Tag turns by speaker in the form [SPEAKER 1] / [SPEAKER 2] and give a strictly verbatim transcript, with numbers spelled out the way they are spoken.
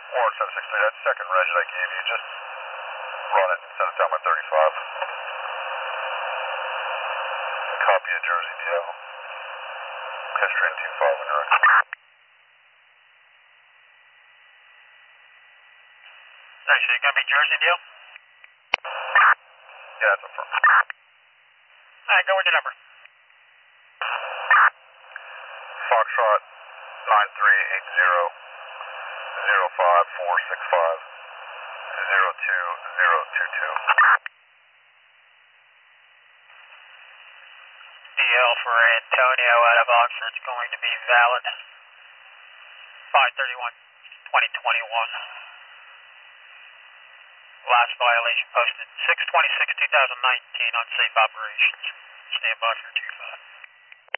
[SPEAKER 1] Warren seven six three, that second reg that I gave you, just run it, send it down by thirty-five. Copy of Jersey D L. History in two five when you're ready.
[SPEAKER 2] Alright, so you're going to be Jersey D L?
[SPEAKER 1] Yeah, that's a firm.
[SPEAKER 2] Alright, go with your number.
[SPEAKER 1] Foxtrot nine three eight zero zero five four six five zero two zero two two.
[SPEAKER 2] D L for Antonio out of Oxford is going to be valid five thirty-one twenty twenty-one. Last violation posted six twenty-six two thousand nineteen, unsafe operations. Stand by for two five.